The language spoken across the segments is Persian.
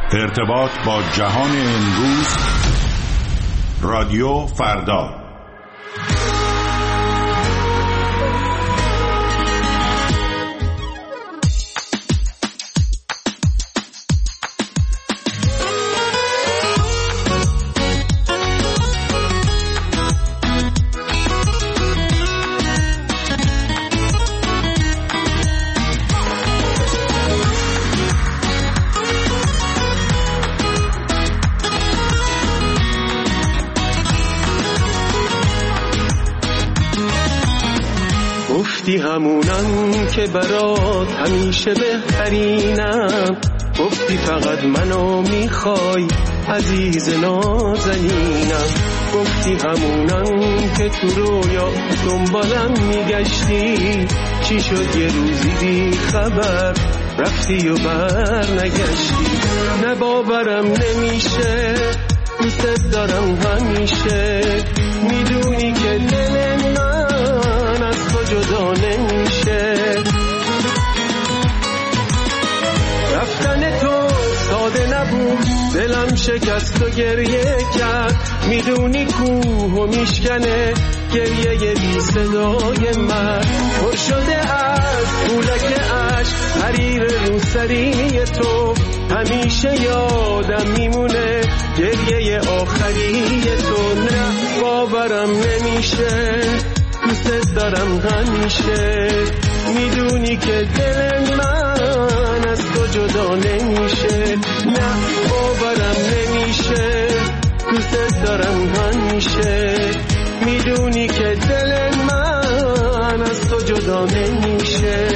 ارتباط با جهان امروز، رادیو فردا. گفتی همونم که برات همیشه بهترینم، گفتی فقط منو میخوای عزیز نازنینم، گفتی همونم که تو رویا دنبالم میگشتی، چی شد یه روزی بی خبر رفتی و بر نگشتی. نه باورم نمیشه، دوست دارم همیشه، میدونی که دل من از تو جدا نمیشه. رفتن تو ساده نبود، دلم شکست و گریه کرد، میدونی کوه و میشکنه گریه بی صدای من، پر شده از پولک عشق حریر روسری تو، همیشه یادم میمونه گریه آخری تو. نه باورم نمیشه، دوست دارم همیشه، میدونی که دل من از تو جدا نمیشه. نه باورم نمیشه، دوست دارم همیشه، میدونی که دل من از تو جدا نمیشه.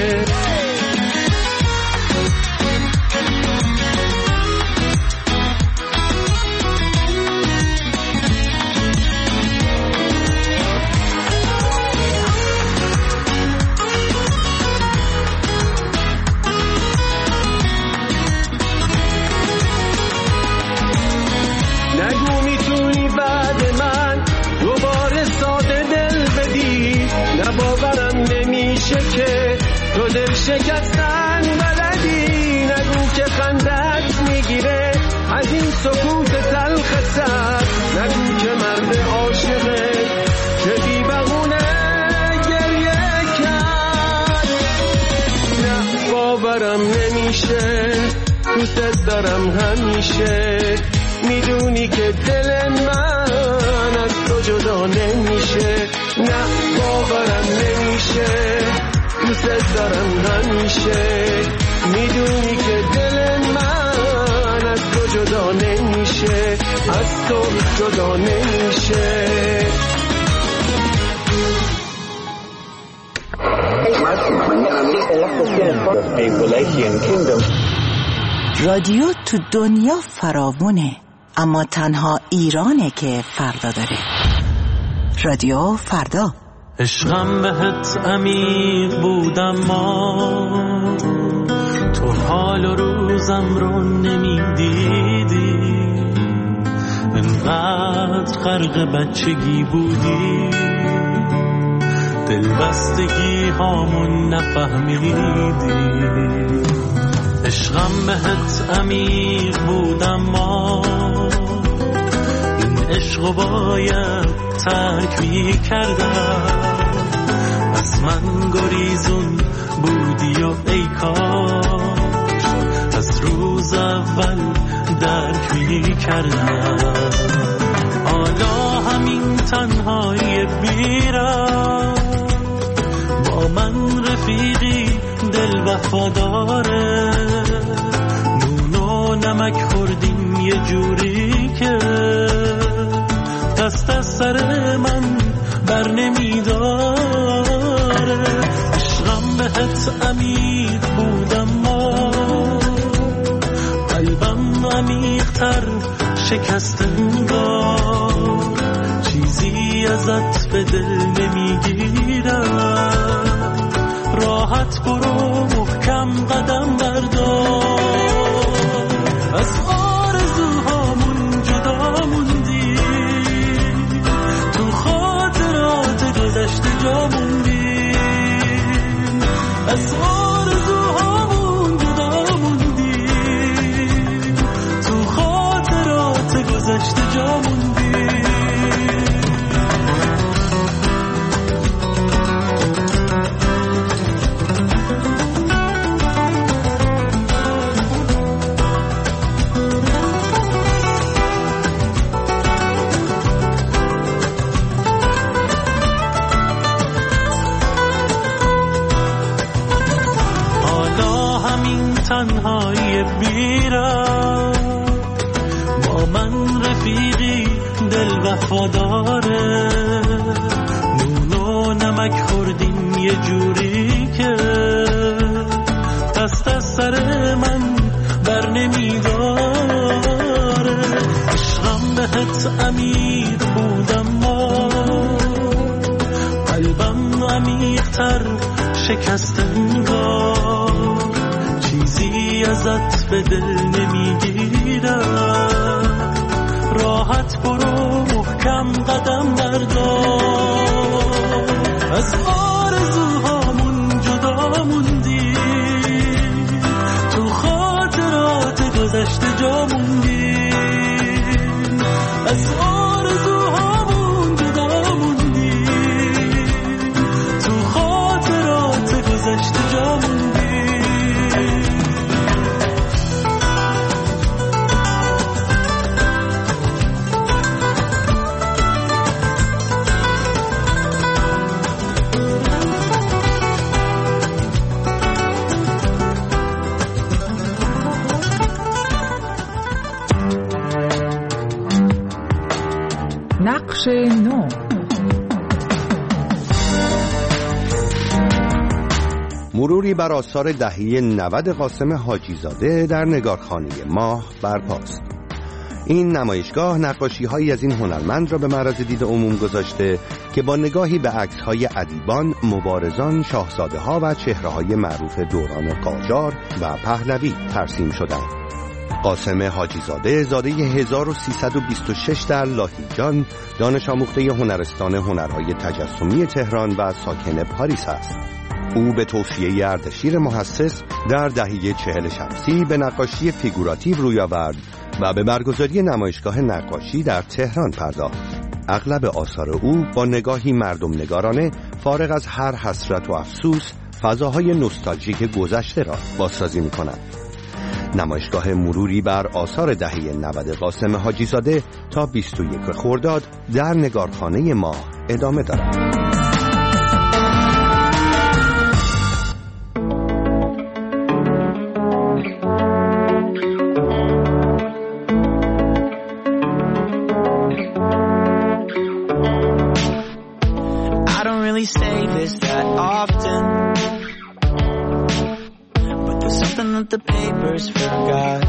که تو دل شکستن بلدی، نگو که خندت میگیره از این سکوت تلخ سر، نگو که مرد عاشقه که بی بهونه گریه کرد. نه باورم نمیشه، دوست دارم همیشه، میدونی که دل من از تو جدا نمیشه. نه باورم نمیشه، دوست دارم همیشه، میدونی که دل من از تو جدا نمیشه، از تو جدا نمیشه. رادیو تو دنیا فراوونه، اما تنها ایرانه که فردا داره. رادیو فردا. عشقم بهت عمیق بودم، ما تو حال و روزم رو نمیدیدی، انقدر غرق بچگی بودی، دلبستگی هامون نفهمیدی. عشقم بهت عمیق بودم، ما این عشقو باید ترک می کردم، از من گریزون بودی و ای کاش از روز اول درک می کردم. حالا همین تنهایی بیرم، با من رفیقی دل وفاداره، نون و نمک خوردیم یه جوری که دست از سر من بر نمیداره. عشقم بهت عمیق بودم، ما قلبم عمیق‌تر شکست انگار، چیزی ازت به دل نمیگیرم، راحت برو محکم قدم بردار، از آرزوهامون جدا موندی، تو خاطرات گذشته جا موندی، از آرزوهامون جدا موندی، زندگی بیرم با من رفیقی دل وفاداره، نون و نمک خوردیم یه جوری که دست از سر من بر نمیداره. عشقم بهت امیر بودم ما، قلبم عمیق‌تر شکست انگار، چیزی ازت به دل نمیگیرم. راحت برو محکم قدم بردار، از آرزوهامون جدا موندی، تو خاطرات گذشته جا موندی، از آرزوهامون جدا موندی، تو خاطرات گذشته جا موندی. نقش نو. مروری بر آثار دهه 90 قاسم حاجی‌زاده در نگارخانه ماه برپاست. این نمایشگاه نقاشی‌هایی از این هنرمند را به معرض دید عموم گذاشته که با نگاهی به عکس‌های ادیبان، مبارزان، شاهزاده‌ها و چهره‌های معروف دوران قاجار و پهلوی ترسیم شدند. قاسم حاجی‌زاده زاده 1326 در لاهیجان، دانش آموخته هنرستان هنرهای تجسمی تهران و ساکن پاریس است. او به توفیه اردشیر محسس در دهه 40 شمسی به نقاشی فیگوراتیو روی آورد و به برگزاری نمایشگاه نقاشی در تهران پرداخت. اغلب آثار او با نگاهی مردم نگارانه فارغ از هر حسرت و افسوس فضاهای نوستالژیک گذشته را بازسازی می‌کند. نمایشگاه مروری بر آثار دهه 90 قاسم حاجی‌زاده تا 21 خرداد در نگارخانه ماه ادامه دارد. The papers forgot.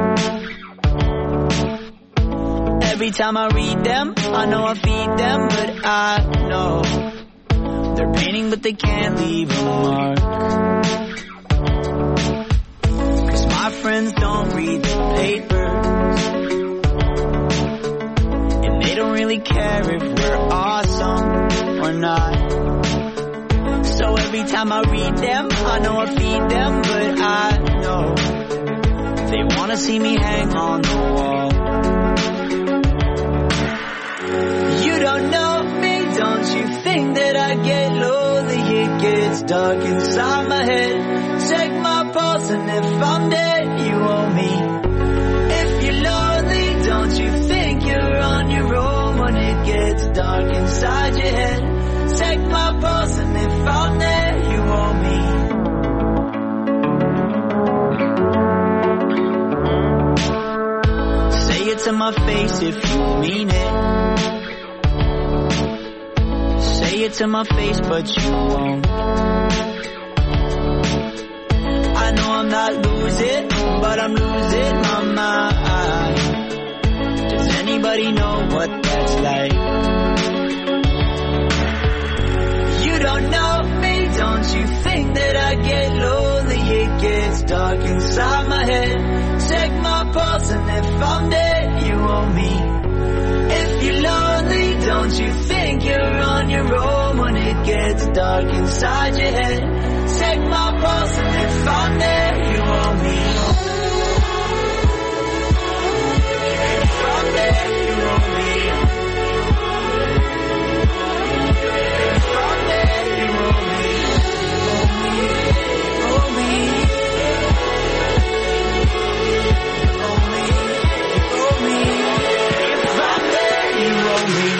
Every time I read them, I know I feed them, but I know they're painting, but they can't leave a mark. 'Cause my friends don't read the papers, and they don't really care if we're awesome or not. So every time I read them, I know I feed them, but I know they wanna see me hang on the wall. You don't know me, don't you think that I get lonely? It gets dark inside my head. Check my pulse and if I'm dead, you owe me. If you're lonely, don't you think you're on your own when it gets dark inside your head? Check my pulse and if I'm there, you owe me. Say it to my face if you mean it. Say it to my face but you won't. I know I'm not losing, but I'm losing my mind. Does anybody know what that's like? You don't know me, don't you think that I get lonely? It gets dark inside my head. Check my pulse and if I'm dead, you owe me. If you're lonely, don't you think you're on your own when it gets dark inside your head? Check my pulse and if I'm there, you owe me. If I'm there, you owe me. If I'm there, you owe me. Owe me. Owe me. Owe me. If I'm there, you owe me.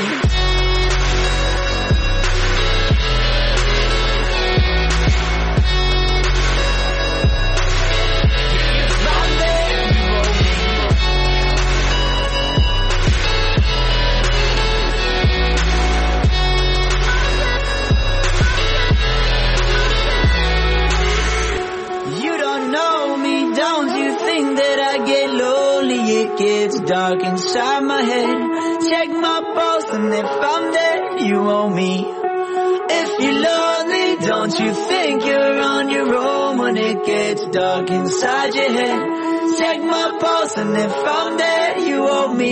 it gets dark inside my head. Check my pulse and if I'm dead, you owe me. If you're lonely, don't you think you're on your own when it gets dark inside your head. Check my pulse and if I'm dead, you owe me.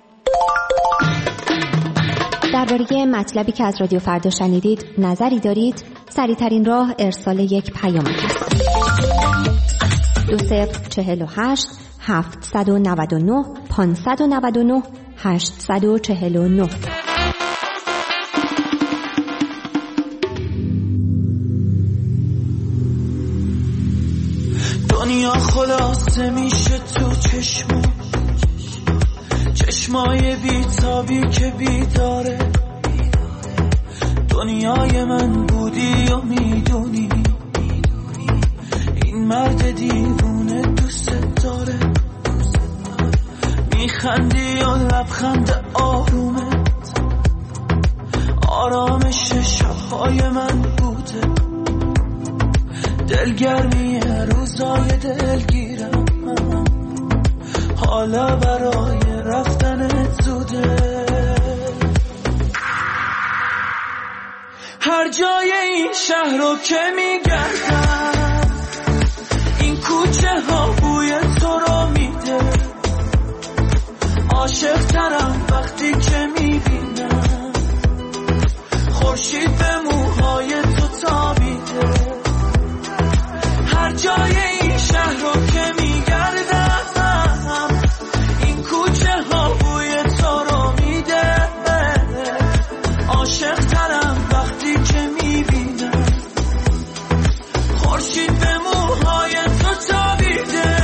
درباره مطلبی که از رادیو فردا شنیدید نظری دارید؟ سریع‌ترین راه ارسال یک پیام است. 2048 799 599 849. دنیا خلاصه میشه تو چشمای بیتابی که بیداره. دنیای من بودی و میدونی این مرد دیوونه دوست داره. میخندی و لبخند آرومت آرامش شبهای من بوده. دلگرمی روزای دلگیرم حالا برای رفتنت زوده. هر جای این شهر رو که میگردم این کوچه ها بوی تو رو میده. عاشق ترم وقتی که میبینم خورشید به موهای تو تابیده. هر جای این شهر رو که میگردم این کوچه ها بوی تو رو میده. عاشق ترم وقتی که میبینم خورشید به موهای تو تابیده.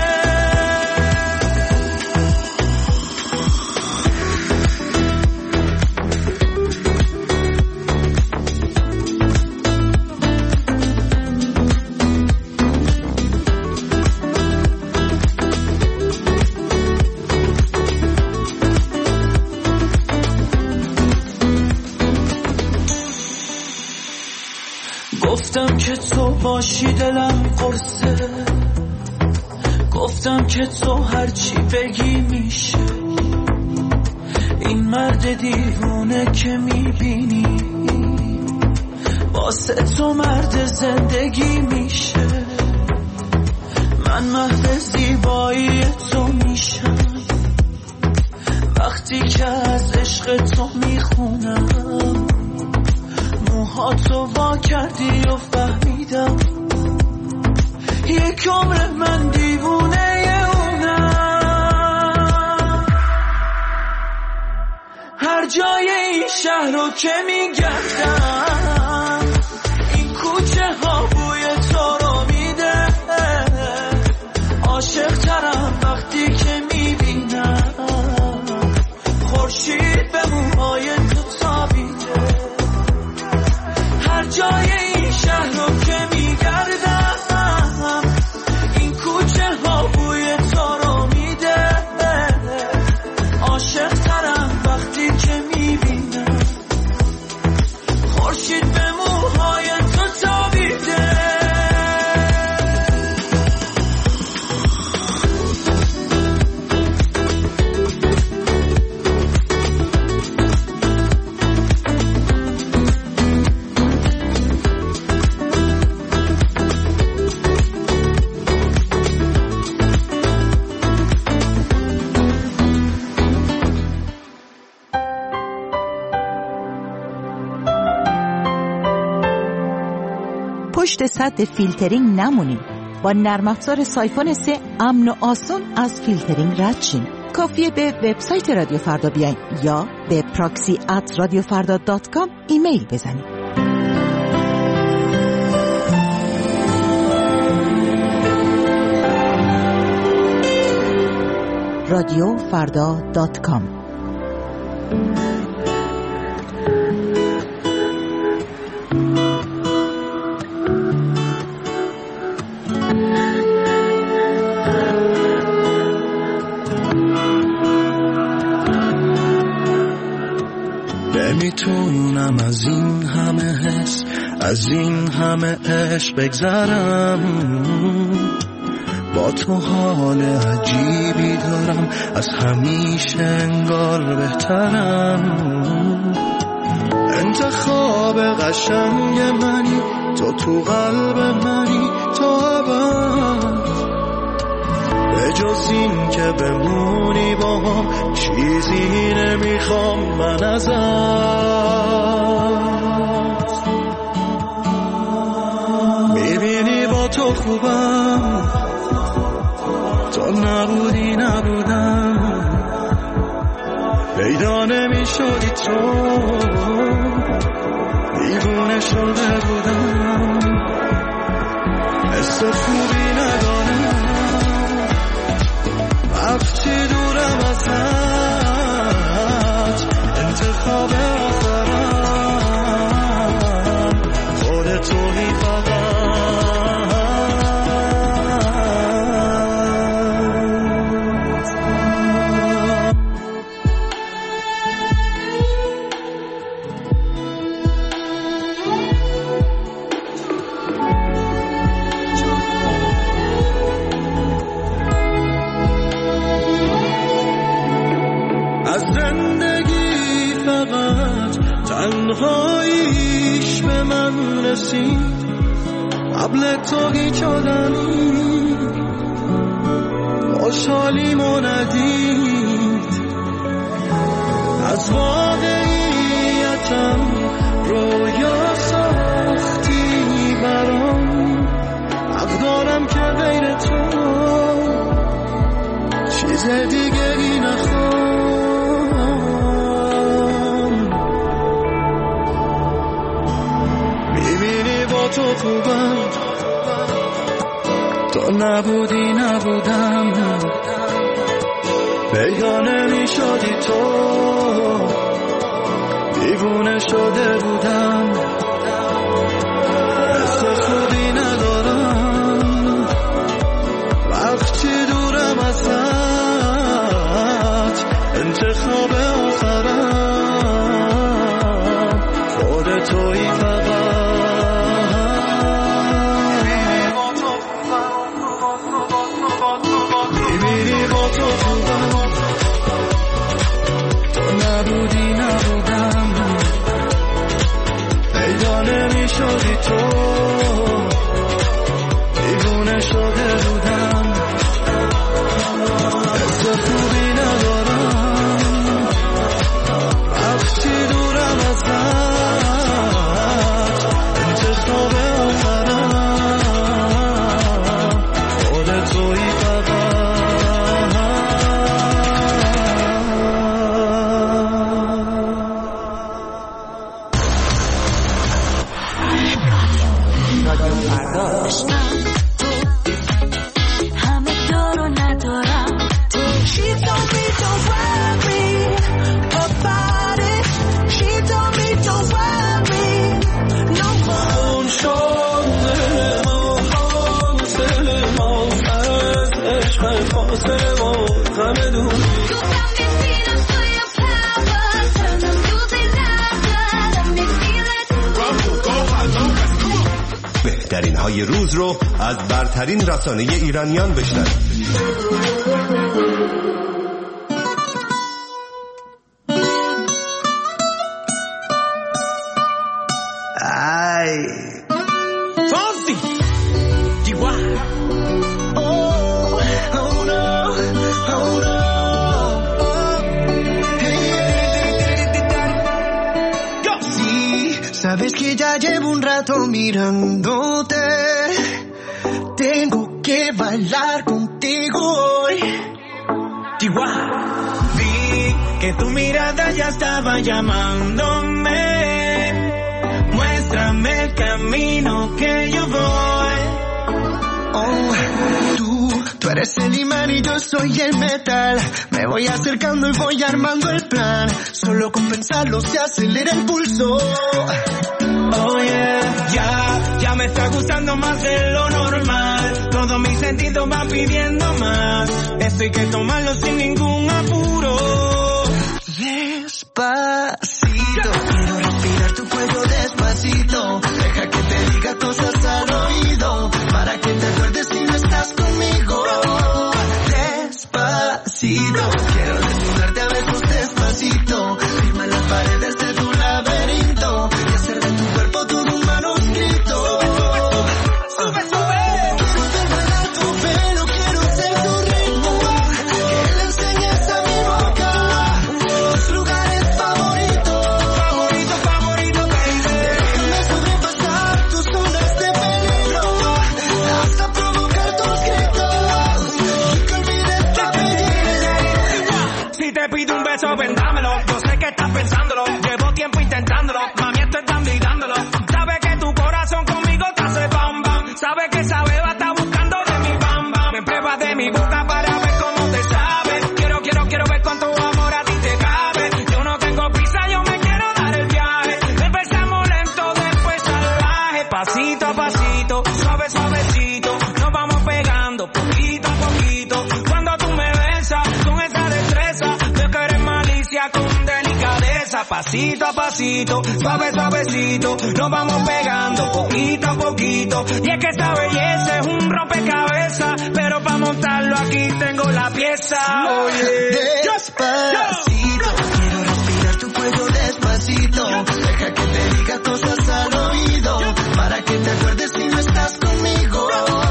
گفتم که تو باشی دلم قرصه. گفتم که تو هرچی بگی میشه. این مرد دیوونه که میبینی واسه تو مرد زندگی میشه. من محو زیبایی تو میشم وقتی که از عشق تو میخونم. موهاتو وا کردی و فهمیدم یک عمر من دیوونه اونم. هر جای این شهر رو که میگردم این کوچه ها بوی تو رو میده. عاشق ترم وقتی که میبینم خورشید به موهای تو تابیده. هر جای این شهر رو که میگردم این کوچه ها بوی تو رو میده. عاشق ترم وقتی که میبینم خورشید به موهای تو تابیده. پشت سد فیلترینگ نمونید. با نرم افزار سایفون 3 امن و آسون از فیلترینگ رد شین. کافیه به وبسایت رادیو فردا بیاین یا به proxy@radiofarda.com ایمیل بزنید. radiofarda.com نمیتونم از این همه حس از این همه عشق بگذرم. با تو حال عجیبی دارم از همیشه انگار بهترم. انتخاب قشنگ منی، تو قلب منی تا ابد. به جز این که بمونی با هم چیزی نمیخوام من ازت. میبینی با تو خوبم، تو نبودی نبودم. پیدا نمیشدی تو، دیوونه شده بودم. حس خوبی ندارم وقتی دورم ازت. انتخاب آخرم خودتونی فقط. تنهاییش به من رسید، قبل تو هیچ آدمی خوشحالیمو ندید. از واقعیتم رویا ساختی برام. حق دارم که غیر تو چیز دیگری نخوام. تو خوبم، تو نبودی نبودم. پیدا نمیشدی تو، دیوونه شده بودم. حس خوبی ندارم وقتی دورم ازت. انتخاب آخرم خودتویی فقط. شدی تو، دیوونه شده بودم. حس خوبی ندارم وقتی دورم ازت. انتخاب آخرم خودتویی فقط. بهترین های روز رو از برترین رسانه ایرانیان بشنوید. Sabes que ya llevo un rato mirándote. Tengo que bailar contigo hoy. Vi que tu mirada ya estaba llamándome. Muéstrame el camino que yo voy. Oh, tú eres el imán y yo soy el metal. Me voy acercando y voy armando el plan. Solo con pensarlo se acelera el pulso. Oh yeah, ya me está gustando más de lo normal. Todos mis sentidos van pidiendo más. Esto hay que tomarlo sin ningún apuro. Despacito, quiero respirar tu cuello despacito. Deja que te diga cosas al oído, para que te acuerdes si no estás conmigo. Despacito. despacito. Quiero desnudarte a besos despacito. Firma las paredes de tu laberinto y hacer de tu cuerpo todo un manuscrito. Sube, sube. Quiero bailar tu pelo, quiero ser tu ritmo. Que le enseñes a mi boca tus lugares favoritos. Favorito, favorito, baby. Déjame sobrepasar tus zonas de peligro hasta provocar tus gritos y que olvides tu apellido. Si te pido un beso, vendámelo. Yo sé que estás pensándolo. Llevo tiempo intentándolo. Mami, esto es dando y dándolo. Sabes que tu corazón conmigo te hace bam bam. Sabes que esa beba está buscando de mi bam bam. Me pruebas de mi boca para ver cómo te sabe. Quiero ver cuánto amor a ti te cabe. Yo no tengo prisa, yo me quiero dar el viaje. Empezamos lento, después salvaje. Pasito a pasito, suave, suavecito. Nos vamos pegando poquito a poquito. Cuando tú me besas con esa destreza, veo que eres malicia con delicadeza. Pasito a pasito, suave, suavecito. Nos vamos pegando poquito a poquito. Y es que esta belleza es un rompecabezas, pero para montarlo aquí tengo la pieza. Oye, Despacito, quiero respirar tu cuello despacito. Deja que te diga cosas al oído para que te acuerdes si no estás conmigo.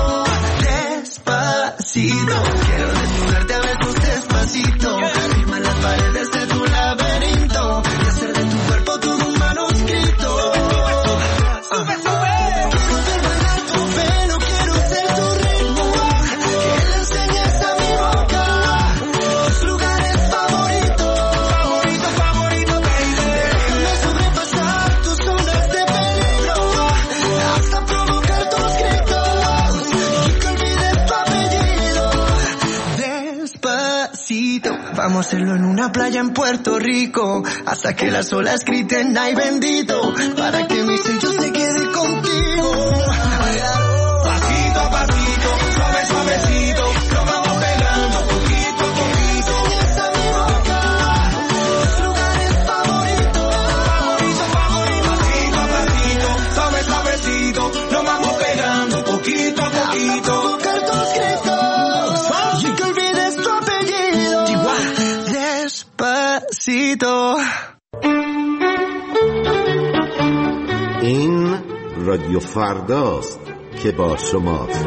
Despacito, quiero desnudarte a besos despacito. Firma las paredes de tu laberinto y hacer de tu cuerpo todo un manuscrito. Sube, sube. Quiero bailar tu pelo, quiero ser tu ritmo. Que le enseñes a mi boca tus lugares favoritos. Favorito, favorito, baby. Déjame sobrepasar tus zonas de peligro hasta provocar tus gritos y que olvides tu apellido. Despacito, vamos a hacerlo en una playa en Puerto Rico hasta que las olas griten ay bendito para que mi sello se quede contigo. Pasito a pasito, suave, suavecito, nos vamos pegando poquito a poquito. Enseñas a mi boca tus lugares favoritos. Favorito, favorito. Pasito a pasito, suave, suavecito, nos vamos pegando poquito a poquito. Provocar tus gritos y que olvides tu apellido. Despacito. این رادیو فرداست که با شماست.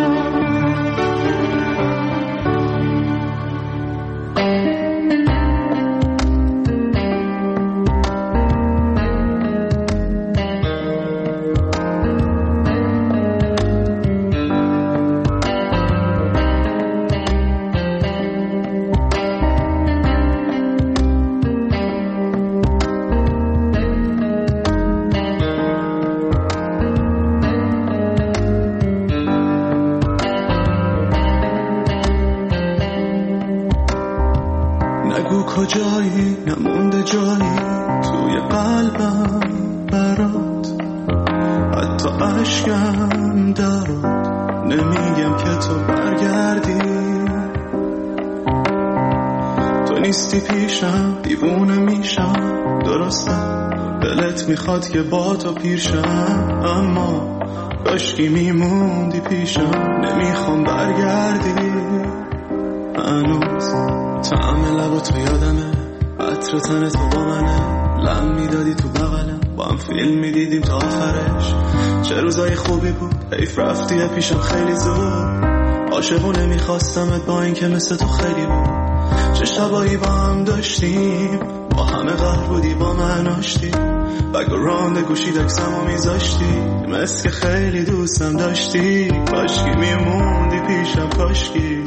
نگو کجایی نمونده جایی توی قلبم برات، حتی عشقم درات نمیگم که تو برگردی. تو نیستی پیشم دیوونه میشم، درستم دلت میخواد که با تو پیشم، اما کاشکی میموندی پیشم، نمیخوام برگردی. هنوز طعم لب تو یادمه، عطر تن تو با منه، لم میدادی تو بغلم، با هم فیلم میدیدیم تا آخرش. چه روزای خوبی بود، حیف رفتی پیشم خیلی زود. عاشقونه میخواستمت با این که مثل تو خیلی بود. چه شبایی با هم داشتیم، با همه قهر بودی با من آشتی. بگراند گوشی دکسمو میذاشتی، مثل که خیلی دوستم داشتی. کاشکی میموندی پیشم، کاشکی.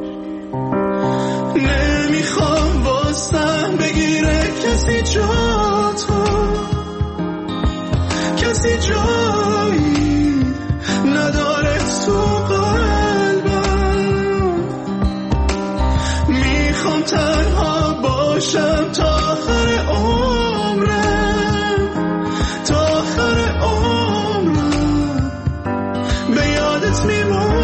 نمیخوام واسم بگیره کسی جاتو، کسی جایی نداره تو قلبم. میخوام تنها باشم تا آخر عمرم، تا آخر عمرم به یادت میمونم.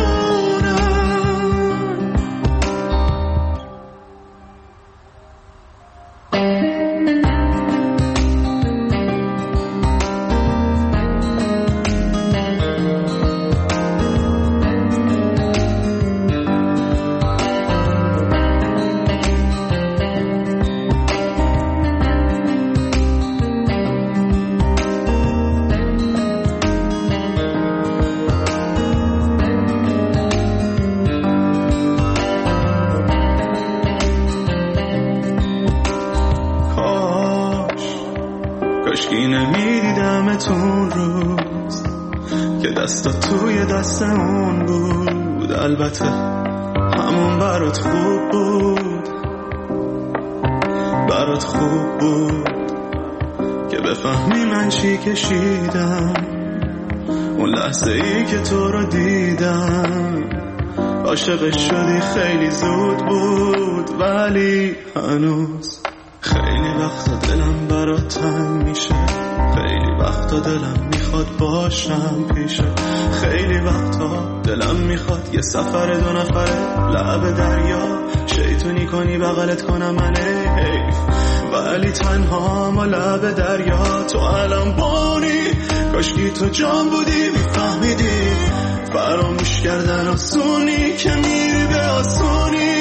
کاشکی نمیدیدمتون روز که دستات توی دست اون بود. البته همون برات خوب بود، برات خوب بود که بفهمی من چی کشیدم اون لحظه ای که تو رو دیدم. عاشقش شدی خیلی زود بود، ولی هنوز خیلی وقتا دلم برات تنگ میشه، خیلی وقتا دلم میخواد باشم پیشه، خیلی وقتا دلم میخواد یه سفر 2 نفره لب دریا شیطونی کنی بغلت کنم من حیف، ولی تنها ما لب دریا. تو الان بانی کاشکی تو جان بودی میفهمیدی فراموش کردن آسونی که میری به آسونی.